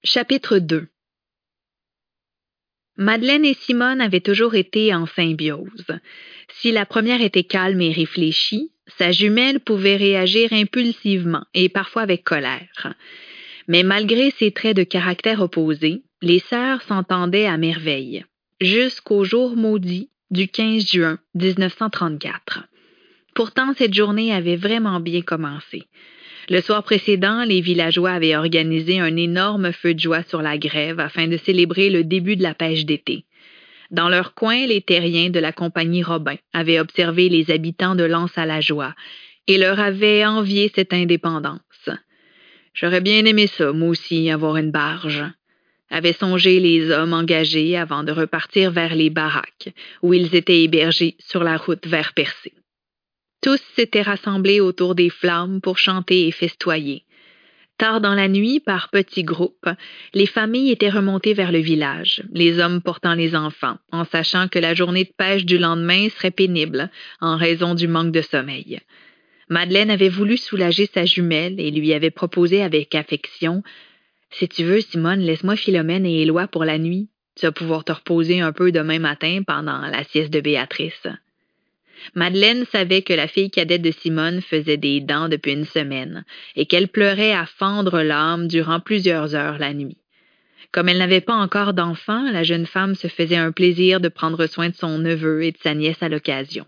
Chapitre 2. Madeleine et Simone avaient toujours été en symbiose. Si la première était calme et réfléchie, sa jumelle pouvait réagir impulsivement et parfois avec colère. Mais malgré ces traits de caractère opposés, les sœurs s'entendaient à merveille, jusqu'au jour maudit du 15 juin 1934. Pourtant, cette journée avait vraiment bien commencé. Le soir précédent, les villageois avaient organisé un énorme feu de joie sur la grève afin de célébrer le début de la pêche d'été. Dans leur coin, les terriens de la compagnie Robin avaient observé les habitants de L'Anse-à-la-Joie et leur avaient envié cette indépendance. « J'aurais bien aimé ça, moi aussi, avoir une barge », avaient songé les hommes engagés avant de repartir vers les baraques, où ils étaient hébergés sur la route vers Percé. Tous s'étaient rassemblés autour des flammes pour chanter et festoyer. Tard dans la nuit, par petits groupes, les familles étaient remontées vers le village, les hommes portant les enfants, en sachant que la journée de pêche du lendemain serait pénible en raison du manque de sommeil. Madeleine avait voulu soulager sa jumelle et lui avait proposé avec affection « Si tu veux, Simone, laisse-moi Philomène et Éloi pour la nuit. Tu vas pouvoir te reposer un peu demain matin pendant la sieste de Béatrice. » Madeleine savait que la fille cadette de Simone faisait des dents depuis une semaine et qu'elle pleurait à fendre l'âme durant plusieurs heures la nuit. Comme elle n'avait pas encore d'enfant, la jeune femme se faisait un plaisir de prendre soin de son neveu et de sa nièce à l'occasion.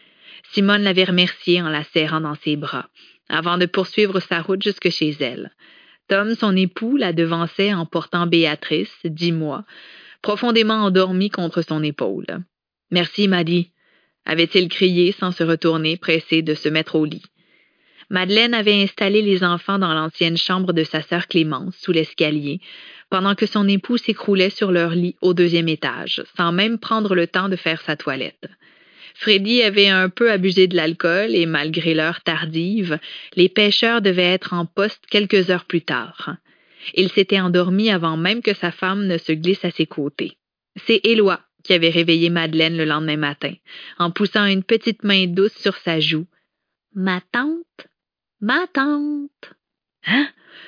Simone l'avait remerciée en la serrant dans ses bras, avant de poursuivre sa route jusque chez elle. Tom, son époux, la devançait en portant Béatrice, 10 mois, profondément endormie contre son épaule. « Merci, Maddy », avait-il crié sans se retourner, pressé de se mettre au lit. Madeleine avait installé les enfants dans l'ancienne chambre de sa sœur Clémence, sous l'escalier, pendant que son époux s'écroulait sur leur lit au 2e étage, sans même prendre le temps de faire sa toilette. Freddy avait un peu abusé de l'alcool et malgré l'heure tardive, les pêcheurs devaient être en poste quelques heures plus tard. Il s'était endormi avant même que sa femme ne se glisse à ses côtés. C'est Éloi qui avait réveillé Madeleine le lendemain matin, en poussant une petite main douce sur sa joue. « Ma tante, ma tante. »« Hein?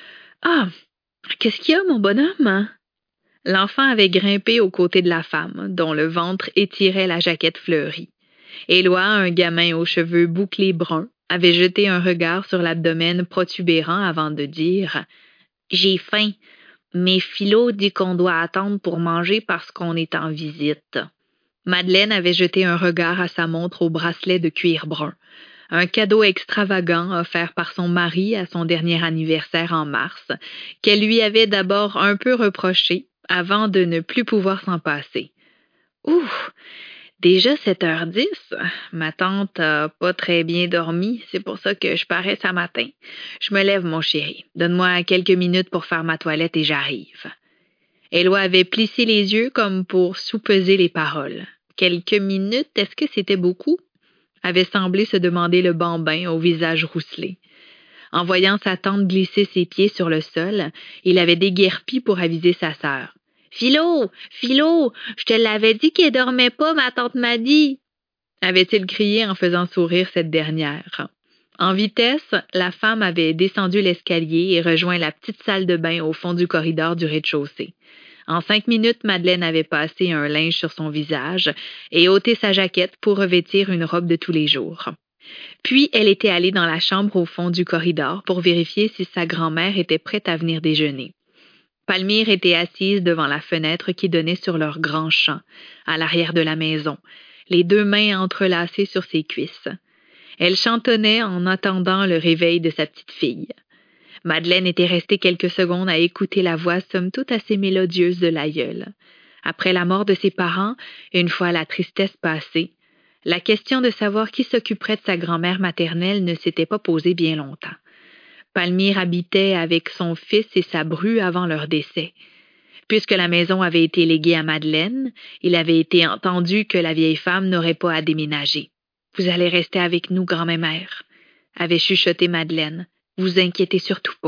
Ah, qu'est-ce qu'il y a, mon bonhomme? » L'enfant avait grimpé aux côtés de la femme, dont le ventre étirait la jaquette fleurie. Éloi, un gamin aux cheveux bouclés bruns, avait jeté un regard sur l'abdomen protubérant avant de dire « J'ai faim. Mais Philo dit qu'on doit attendre pour manger parce qu'on est en visite. » Madeleine avait jeté un regard à sa montre au bracelet de cuir brun, un cadeau extravagant offert par son mari à son dernier anniversaire en mars, qu'elle lui avait d'abord un peu reproché avant de ne plus pouvoir s'en passer. « Ouf! Déjà 7h10, ma tante a pas très bien dormi, c'est pour ça que je parais ce matin. Je me lève, mon chéri. Donne-moi quelques minutes pour faire ma toilette et j'arrive. » Éloi avait plissé les yeux comme pour soupeser les paroles. Quelques minutes, est-ce que c'était beaucoup? Avait semblé se demander le bambin au visage rousselé. En voyant sa tante glisser ses pieds sur le sol, il avait déguerpi pour aviser sa sœur. « Philo! Philo! Je te l'avais dit qu'elle dormait pas, ma tante m'a dit! » avait-il crié en faisant sourire cette dernière. En vitesse, la femme avait descendu l'escalier et rejoint la petite salle de bain au fond du corridor du rez-de-chaussée. En 5 minutes, Madeleine avait passé un linge sur son visage et ôté sa jaquette pour revêtir une robe de tous les jours. Puis, elle était allée dans la chambre au fond du corridor pour vérifier si sa grand-mère était prête à venir déjeuner. Palmyre était assise devant la fenêtre qui donnait sur leur grand champ, à l'arrière de la maison, les 2 mains entrelacées sur ses cuisses. Elle chantonnait en attendant le réveil de sa petite fille. Madeleine était restée quelques secondes à écouter la voix somme toute assez mélodieuse de l'aïeule. Après la mort de ses parents, une fois la tristesse passée, la question de savoir qui s'occuperait de sa grand-mère maternelle ne s'était pas posée bien longtemps. Palmyre habitait avec son fils et sa bru avant leur décès. Puisque la maison avait été léguée à Madeleine, il avait été entendu que la vieille femme n'aurait pas à déménager. « Vous allez rester avec nous, grand-mère, » avait chuchoté Madeleine. « Vous inquiétez surtout pas. »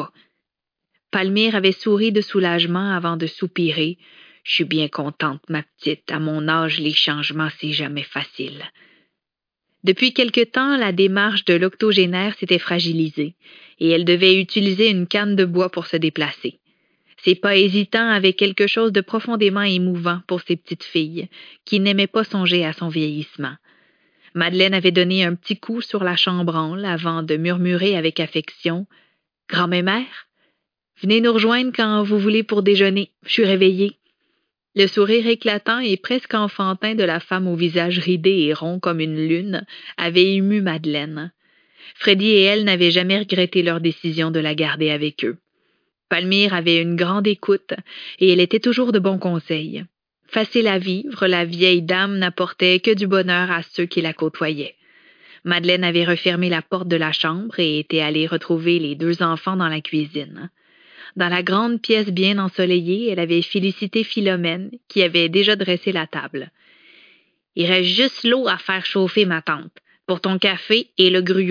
Palmyre avait souri de soulagement avant de soupirer. « Je suis bien contente, ma petite. À mon âge, les changements, c'est jamais facile. » Depuis quelque temps, la démarche de l'octogénaire s'était fragilisée et elle devait utiliser une canne de bois pour se déplacer. Ses pas hésitants avaient quelque chose de profondément émouvant pour ces petites filles, qui n'aimaient pas songer à son vieillissement. Madeleine avait donné un petit coup sur la chambranle avant de murmurer avec affection « Grand-mère, venez nous rejoindre quand vous voulez pour déjeuner, je suis réveillée. » Le sourire éclatant et presque enfantin de la femme au visage ridé et rond comme une lune avait ému Madeleine. Freddy et elle n'avaient jamais regretté leur décision de la garder avec eux. Palmyre avait une grande écoute et elle était toujours de bons conseils. Facile à vivre, la vieille dame n'apportait que du bonheur à ceux qui la côtoyaient. Madeleine avait refermé la porte de la chambre et était allée retrouver les 2 enfants dans la cuisine. Dans la grande pièce bien ensoleillée, elle avait félicité Philomène, qui avait déjà dressé la table. « Il reste juste l'eau à faire chauffer, ma tante, pour ton café et le gruau. »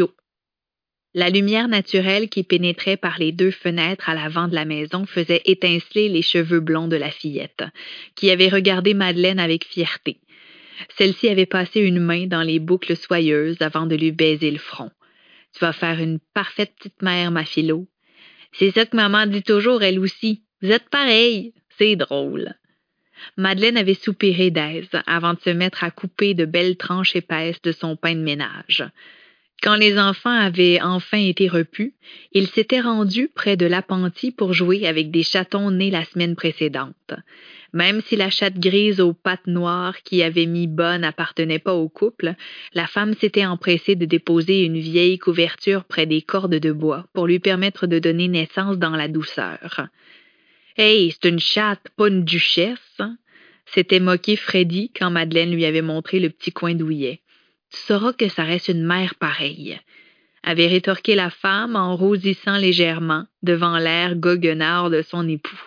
La lumière naturelle qui pénétrait par les 2 fenêtres à l'avant de la maison faisait étinceler les cheveux blonds de la fillette, qui avait regardé Madeleine avec fierté. Celle-ci avait passé une main dans les boucles soyeuses avant de lui baiser le front. « Tu vas faire une parfaite petite mère, ma Philo. » C'est ça que maman dit toujours, elle aussi. Vous êtes pareils. C'est drôle. Madeleine avait soupiré d'aise avant de se mettre à couper de belles tranches épaisses de son pain de ménage. Quand les enfants avaient enfin été repus, ils s'étaient rendus près de l'appentis pour jouer avec des chatons nés la semaine précédente. Même si la chatte grise aux pattes noires qui avait mis Bonne n'appartenait pas au couple, la femme s'était empressée de déposer une vieille couverture près des cordes de bois pour lui permettre de donner naissance dans la douceur. « Hey, c'est une chatte, pas une duchesse! » s'était moqué Freddy quand Madeleine lui avait montré le petit coin douillet. « Tu sauras que ça reste une mère pareille, » avait rétorqué la femme en rougissant légèrement devant l'air goguenard de son époux.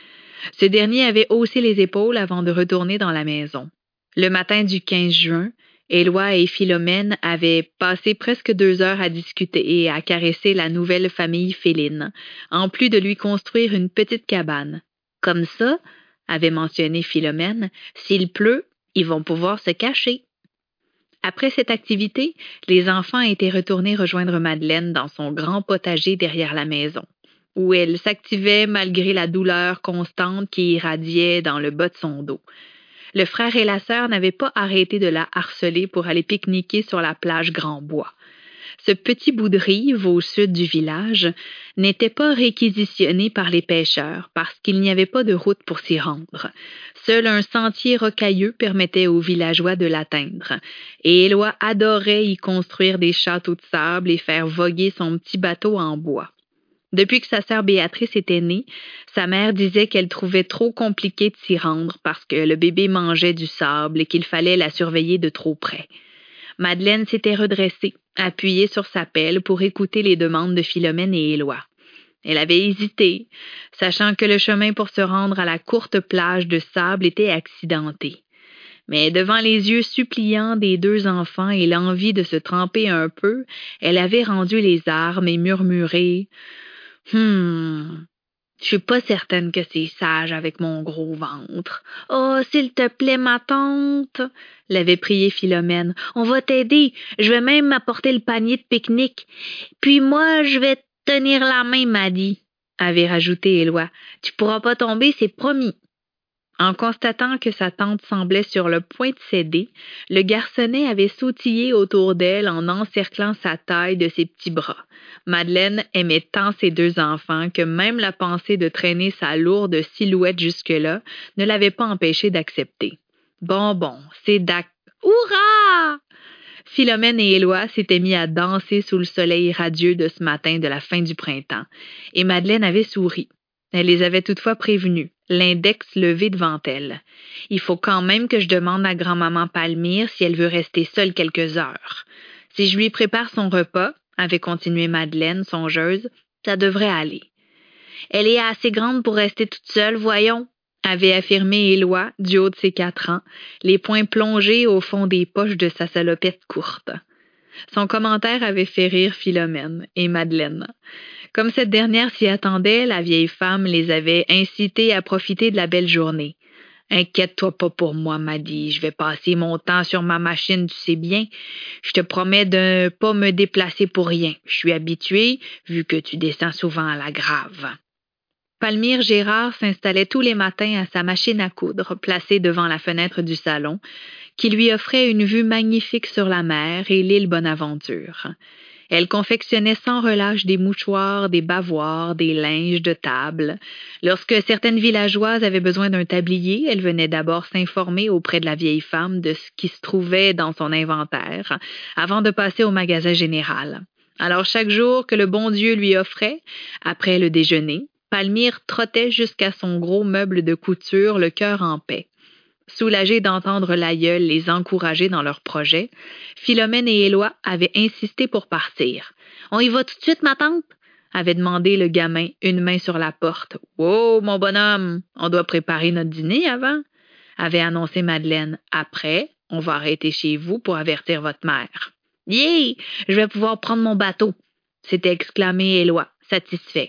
Ce dernier avait haussé les épaules avant de retourner dans la maison. Le matin du 15 juin, Éloi et Philomène avaient passé presque 2 heures à discuter et à caresser la nouvelle famille féline, en plus de lui construire une petite cabane. « Comme ça, » avait mentionné Philomène, « s'il pleut, ils vont pouvoir se cacher. » Après cette activité, les enfants étaient retournés rejoindre Madeleine dans son grand potager derrière la maison, où elle s'activait malgré la douleur constante qui irradiait dans le bas de son dos. Le frère et la sœur n'avaient pas arrêté de la harceler pour aller pique-niquer sur la plage Grand Bois. Ce petit bout de rive au sud du village n'était pas réquisitionné par les pêcheurs parce qu'il n'y avait pas de route pour s'y rendre. Seul un sentier rocailleux permettait aux villageois de l'atteindre, et Éloi adorait y construire des châteaux de sable et faire voguer son petit bateau en bois. Depuis que sa sœur Béatrice était née, sa mère disait qu'elle trouvait trop compliqué de s'y rendre parce que le bébé mangeait du sable et qu'il fallait la surveiller de trop près. Madeleine s'était redressée, appuyée sur sa pelle pour écouter les demandes de Philomène et Éloi. Elle avait hésité, sachant que le chemin pour se rendre à la courte plage de sable était accidenté. Mais devant les yeux suppliants des 2 enfants et l'envie de se tremper un peu, elle avait rendu les armes et murmuré « Je suis pas certaine que c'est sage avec mon gros ventre. Oh, s'il te plaît, ma tante, » l'avait prié Philomène. « On va t'aider. Je vais même apporter le panier de pique-nique. Puis moi, je vais tenir la main, Maddy, » avait rajouté Éloi. « Tu pourras pas tomber, c'est promis. » En constatant que sa tante semblait sur le point de céder, le garçonnet avait sautillé autour d'elle en encerclant sa taille de ses petits bras. Madeleine aimait tant ses 2 enfants que même la pensée de traîner sa lourde silhouette jusque-là ne l'avait pas empêchée d'accepter. Bon, c'est Hurrah! Philomène et Éloi s'étaient mis à danser sous le soleil radieux de ce matin de la fin du printemps, et Madeleine avait souri. Elle les avait toutefois prévenus, l'index levé devant elle. « Il faut quand même que je demande à grand-maman Palmyre si elle veut rester seule quelques heures. Si je lui prépare son repas, » avait continué Madeleine, songeuse, « ça devrait aller. »« Elle est assez grande pour rester toute seule, voyons, » avait affirmé Éloi du haut de ses 4 ans, les poings plongés au fond des poches de sa salopette courte. Son commentaire avait fait rire Philomène et Madeleine. Comme cette dernière s'y attendait, la vieille femme les avait incités à profiter de la belle journée. « Inquiète-toi pas pour moi, Maddy, je vais passer mon temps sur ma machine, tu sais bien. Je te promets de ne pas me déplacer pour rien. Je suis habituée, vu que tu descends souvent à la grave. » Palmyre Gérard s'installait tous les matins à sa machine à coudre, placée devant la fenêtre du salon, qui lui offrait une vue magnifique sur la mer et l'île Bonaventure. Elle confectionnait sans relâche des mouchoirs, des bavoirs, des linges de table. Lorsque certaines villageoises avaient besoin d'un tablier, elle venait d'abord s'informer auprès de la vieille femme de ce qui se trouvait dans son inventaire, avant de passer au magasin général. Alors chaque jour que le bon Dieu lui offrait, après le déjeuner, Palmyre trottait jusqu'à son gros meuble de couture, le cœur en paix. Soulagés d'entendre l'aïeul les encourager dans leurs projets, Philomène et Éloi avaient insisté pour partir. « On y va tout de suite, ma tante? » avait demandé le gamin, une main sur la porte. « Wow, mon bonhomme, on doit préparer notre dîner avant, » avait annoncé Madeleine. « Après, on va arrêter chez vous pour avertir votre mère. »« Yeah! Je vais pouvoir prendre mon bateau! » s'était exclamé Éloi, satisfait.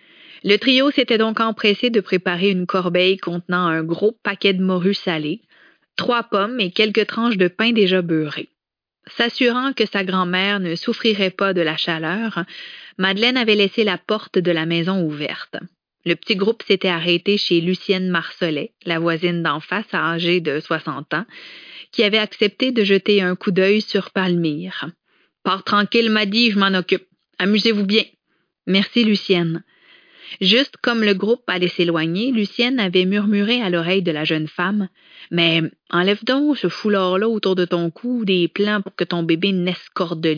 Le trio s'était donc empressé de préparer une corbeille contenant un gros paquet de morue salée, 3 pommes et quelques tranches de pain déjà beurré. S'assurant que sa grand-mère ne souffrirait pas de la chaleur, Madeleine avait laissé la porte de la maison ouverte. Le petit groupe s'était arrêté chez Lucienne Marcelet, la voisine d'en face âgée de 60 ans, qui avait accepté de jeter un coup d'œil sur Palmyre. « Pars tranquille, Maddy, je m'en occupe. Amusez-vous bien. »« Merci, Lucienne. » Juste comme le groupe allait s'éloigner, Lucienne avait murmuré à l'oreille de la jeune femme « Mais enlève donc ce foulard-là autour de ton cou, des plans pour que ton bébé naisse cordelier. »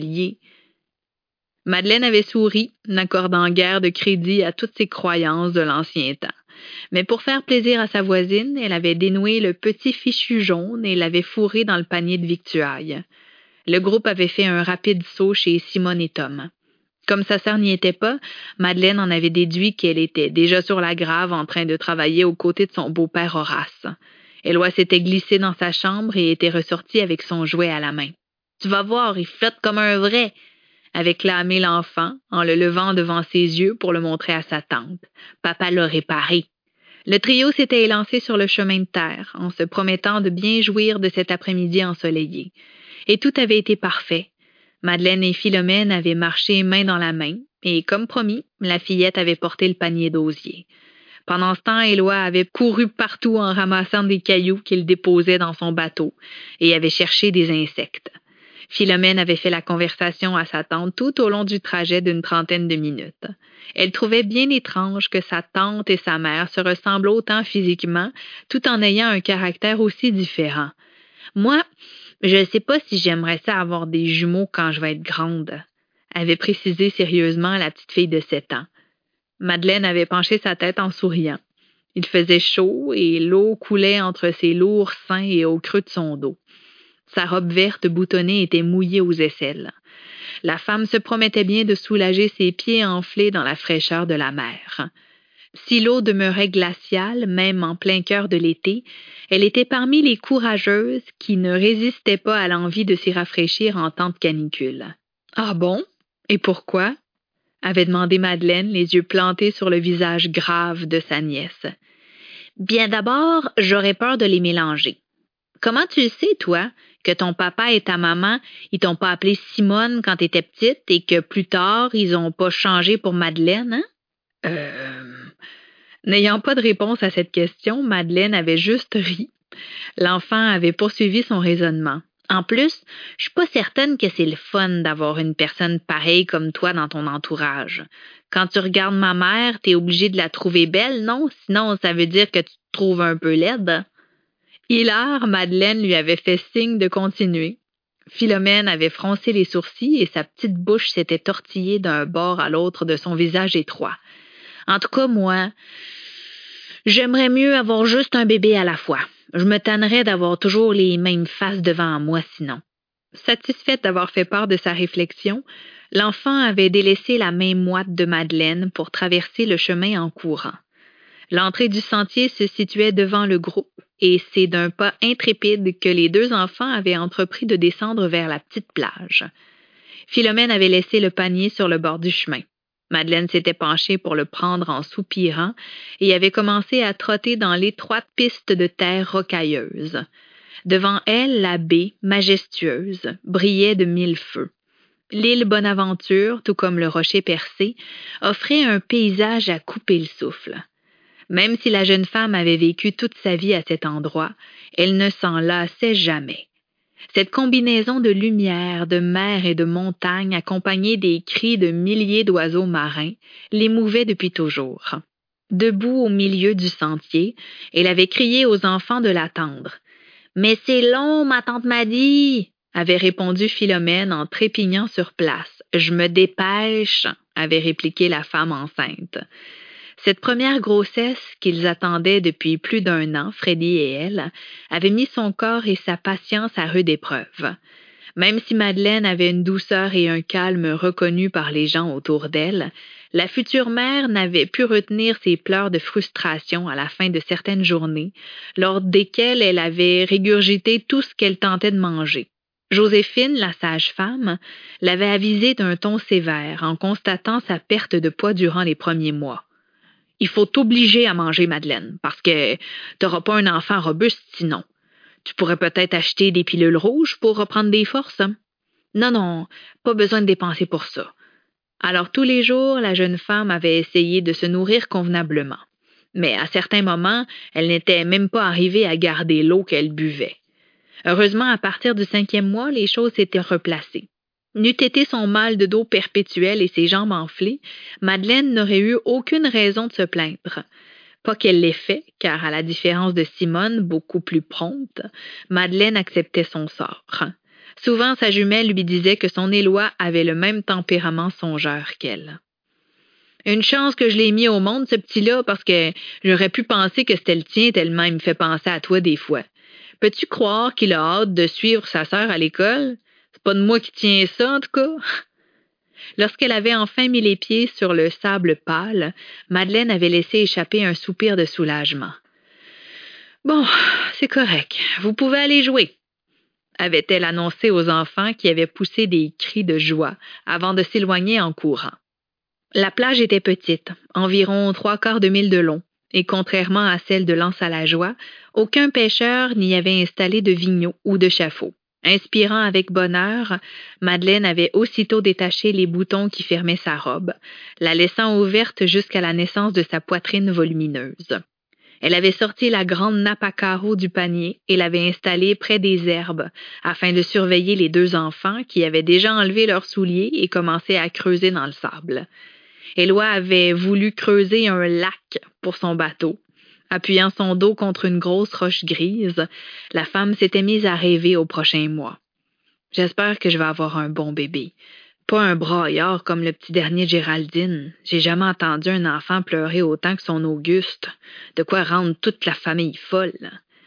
Madeleine avait souri, n'accordant guère de crédit à toutes ses croyances de l'ancien temps. Mais pour faire plaisir à sa voisine, elle avait dénoué le petit fichu jaune et l'avait fourré dans le panier de victuailles. Le groupe avait fait un rapide saut chez Simone et Tom. Comme sa sœur n'y était pas, Madeleine en avait déduit qu'elle était déjà sur la grave en train de travailler aux côtés de son beau-père Horace. Éloi s'était glissée dans sa chambre et était ressortie avec son jouet à la main. « Tu vas voir, il flotte comme un vrai !» avait clamé l'enfant en le levant devant ses yeux pour le montrer à sa tante. Papa l'a réparé. Le trio s'était élancé sur le chemin de terre en se promettant de bien jouir de cet après-midi ensoleillé. Et tout avait été parfait. Madeleine et Philomène avaient marché main dans la main, et comme promis, la fillette avait porté le panier d'osier. Pendant ce temps, Éloi avait couru partout en ramassant des cailloux qu'il déposait dans son bateau et avait cherché des insectes. Philomène avait fait la conversation à sa tante tout au long du trajet d'une 30aine de minutes. Elle trouvait bien étrange que sa tante et sa mère se ressemblent autant physiquement, tout en ayant un caractère aussi différent. « Moi, je ne sais pas si j'aimerais ça avoir des jumeaux quand je vais être grande, » avait précisé sérieusement la petite fille de 7 ans. Madeleine avait penché sa tête en souriant. Il faisait chaud et l'eau coulait entre ses lourds seins et au creux de son dos. Sa robe verte boutonnée était mouillée aux aisselles. La femme se promettait bien de soulager ses pieds enflés dans la fraîcheur de la mer. Si l'eau demeurait glaciale, même en plein cœur de l'été, elle était parmi les courageuses qui ne résistaient pas à l'envie de s'y rafraîchir en temps de canicule. « Ah bon? Et pourquoi? » avait demandé Madeleine, les yeux plantés sur le visage grave de sa nièce. « Bien d'abord, j'aurais peur de les mélanger. Comment tu sais, toi, que ton papa et ta maman, ils t'ont pas appelé Simone quand t'étais petite et que plus tard, ils ont pas changé pour Madeleine, hein? » N'ayant pas de réponse à cette question, Madeleine avait juste ri. L'enfant avait poursuivi son raisonnement. En plus, je suis pas certaine que c'est le fun d'avoir une personne pareille comme toi dans ton entourage. Quand tu regardes ma mère, t'es obligé de la trouver belle, non? Sinon, ça veut dire que tu te trouves un peu laide. Hilar, Madeleine lui avait fait signe de continuer. Philomène avait froncé les sourcils et sa petite bouche s'était tortillée d'un bord à l'autre de son visage étroit. En tout cas, moi, j'aimerais mieux avoir juste un bébé à la fois. Je me tannerais d'avoir toujours les mêmes faces devant moi sinon. Satisfaite d'avoir fait part de sa réflexion, l'enfant avait délaissé la main moite de Madeleine pour traverser le chemin en courant. L'entrée du sentier se situait devant le groupe et c'est d'un pas intrépide que les 2 enfants avaient entrepris de descendre vers la petite plage. Philomène avait laissé le panier sur le bord du chemin. Madeleine s'était penchée pour le prendre en soupirant et avait commencé à trotter dans l'étroite piste de terre rocailleuse. Devant elle, la baie, majestueuse, brillait de 1000 feux. L'île Bonaventure, tout comme le rocher percé, offrait un paysage à couper le souffle. Même si la jeune femme avait vécu toute sa vie à cet endroit, elle ne s'en lassait jamais. Cette combinaison de lumière, de mer et de montagne, accompagnée des cris de milliers d'oiseaux marins, l'émouvait depuis toujours. Debout au milieu du sentier, elle avait crié aux enfants de l'attendre. « Mais c'est long, ma tante m'a dit !» avait répondu Philomène en trépignant sur place. « Je me dépêche !» avait répliqué la femme enceinte. Cette première grossesse qu'ils attendaient depuis plus d'1 an, Freddy et elle, avait mis son corps et sa patience à rude épreuve. Même si Madeleine avait une douceur et un calme reconnus par les gens autour d'elle, la future mère n'avait pu retenir ses pleurs de frustration à la fin de certaines journées, lors desquelles elle avait régurgité tout ce qu'elle tentait de manger. Joséphine, la sage-femme, l'avait avisée d'un ton sévère en constatant sa perte de poids durant les premiers mois. « Il faut t'obliger à manger, Madeleine, parce que t'auras pas un enfant robuste sinon. Tu pourrais peut-être acheter des pilules rouges pour reprendre des forces. » Non, pas besoin de dépenser pour ça. Alors tous les jours, la jeune femme avait essayé de se nourrir convenablement. Mais à certains moments, elle n'était même pas arrivée à garder l'eau qu'elle buvait. Heureusement, à partir du 5e mois, les choses s'étaient replacées. N'eût été son mal de dos perpétuel et ses jambes enflées, Madeleine n'aurait eu aucune raison de se plaindre. Pas qu'elle l'ait fait, car à la différence de Simone, beaucoup plus prompte, Madeleine acceptait son sort. Souvent, sa jumelle lui disait que son Éloi avait le même tempérament songeur qu'elle. « Une chance que je l'ai mis au monde, ce petit-là, parce que j'aurais pu penser que c'était le tien tellement il me fait penser à toi des fois. Peux-tu croire qu'il a hâte de suivre sa sœur à l'école? C'est pas de moi qui tiens ça, en tout cas. » Lorsqu'elle avait enfin mis les pieds sur le sable pâle, Madeleine avait laissé échapper un soupir de soulagement. « Bon, c'est correct, vous pouvez aller jouer, » avait-elle annoncé aux enfants qui avaient poussé des cris de joie avant de s'éloigner en courant. La plage était petite, environ 3/4 de mille de long, et contrairement à celle de l'Anse-à-la-Joie, aucun pêcheur n'y avait installé de vignots ou de chaffaut. Inspirant avec bonheur, Madeleine avait aussitôt détaché les boutons qui fermaient sa robe, la laissant ouverte jusqu'à la naissance de sa poitrine volumineuse. Elle avait sorti la grande nappe à carreaux du panier et l'avait installée près des herbes afin de surveiller les 2 enfants qui avaient déjà enlevé leurs souliers et commencé à creuser dans le sable. Éloi avait voulu creuser un lac pour son bateau. Appuyant son dos contre une grosse roche grise, la femme s'était mise à rêver au prochain mois. « J'espère que je vais avoir un bon bébé. Pas un braillard comme le petit dernier de Géraldine. J'ai jamais entendu un enfant pleurer autant que son Auguste. De quoi rendre toute la famille folle. »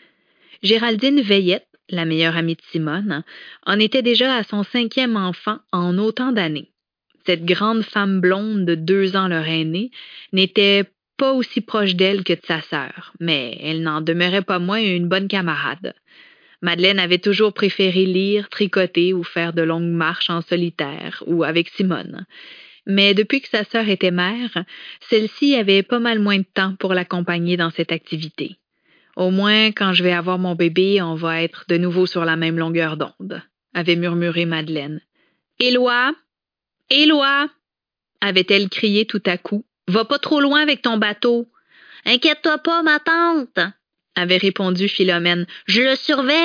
Géraldine Veillette, la meilleure amie de Simone, en était déjà à son 5e enfant en autant d'années. Cette grande femme blonde de 2 ans leur aînée n'était pas aussi proche d'elle que de sa sœur, mais elle n'en demeurait pas moins une bonne camarade. Madeleine avait toujours préféré lire, tricoter ou faire de longues marches en solitaire ou avec Simone. Mais depuis que sa sœur était mère, celle-ci avait pas mal moins de temps pour l'accompagner dans cette activité. « Au moins, quand je vais avoir mon bébé, on va être de nouveau sur la même longueur d'onde, » avait murmuré Madeleine. « Éloi! Éloi! » avait-elle crié tout à coup. « Va pas trop loin avec ton bateau. »« Inquiète-toi pas, ma tante, » avait répondu Philomène. « Je le surveille. »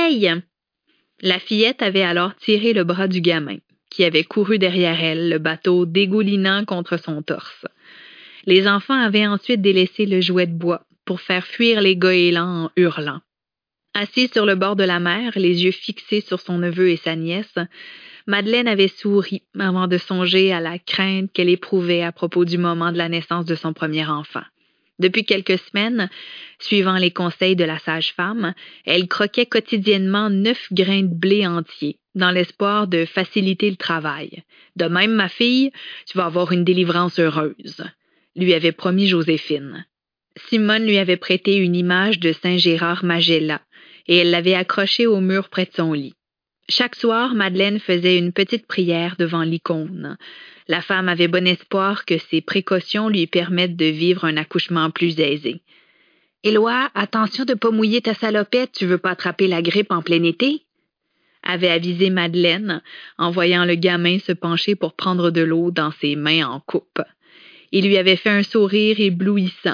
La fillette avait alors tiré le bras du gamin, qui avait couru derrière elle, le bateau dégoulinant contre son torse. Les enfants avaient ensuite délaissé le jouet de bois pour faire fuir les goélands en hurlant. Assise sur le bord de la mer, les yeux fixés sur son neveu et sa nièce, Madeleine avait souri avant de songer à la crainte qu'elle éprouvait à propos du moment de la naissance de son premier enfant. Depuis quelques semaines, suivant les conseils de la sage-femme, elle croquait quotidiennement 9 grains de blé entiers, dans l'espoir de faciliter le travail. « De même, ma fille, tu vas avoir une délivrance heureuse », lui avait promis Joséphine. Simone lui avait prêté une image de Saint Gérard Magella, et elle l'avait accrochée au mur près de son lit. Chaque soir, Madeleine faisait une petite prière devant l'icône. La femme avait bon espoir que ces précautions lui permettent de vivre un accouchement plus aisé. « Éloi, attention de ne pas mouiller ta salopette, tu veux pas attraper la grippe en plein été ?» avait avisé Madeleine en voyant le gamin se pencher pour prendre de l'eau dans ses mains en coupe. Il lui avait fait un sourire éblouissant.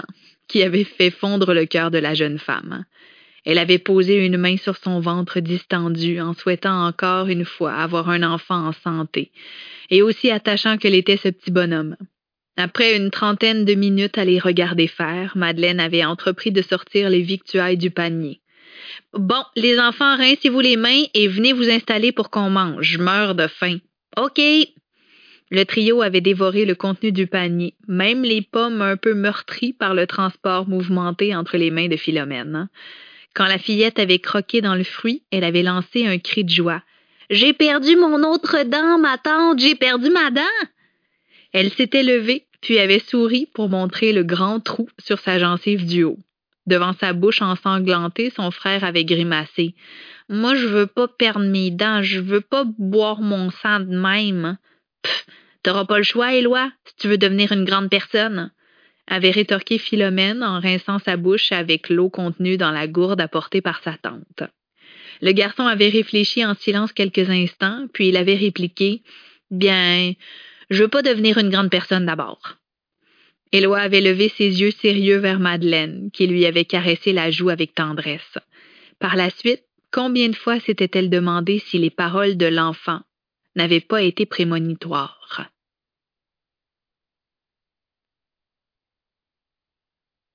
qui avait fait fondre le cœur de la jeune femme. Elle avait posé une main sur son ventre distendu en souhaitant encore une fois avoir un enfant en santé, et aussi attachant que l'était ce petit bonhomme. Après une trentaine de minutes à les regarder faire, Madeleine avait entrepris de sortir les victuailles du panier. « Bon, les enfants, rincez-vous les mains et venez vous installer pour qu'on mange. Je meurs de faim. »« OK! » Le trio avait dévoré le contenu du panier, même les pommes un peu meurtries par le transport mouvementé entre les mains de Philomène. Quand la fillette avait croqué dans le fruit, elle avait lancé un cri de joie. « J'ai perdu mon autre dent, ma tante! J'ai perdu ma dent! » Elle s'était levée, puis avait souri pour montrer le grand trou sur sa gencive du haut. Devant sa bouche ensanglantée, son frère avait grimacé. « Moi, je veux pas perdre mes dents, je veux pas boire mon sang de même. »« Pff, t'auras pas le choix, Éloi, si tu veux devenir une grande personne. » avait rétorqué Philomène en rinçant sa bouche avec l'eau contenue dans la gourde apportée par sa tante. Le garçon avait réfléchi en silence quelques instants, puis il avait répliqué « Bien, je veux pas devenir une grande personne d'abord. » Éloi avait levé ses yeux sérieux vers Madeleine, qui lui avait caressé la joue avec tendresse. Par la suite, combien de fois s'était-elle demandé si les paroles de l'enfant n'avaient pas été prémonitoires?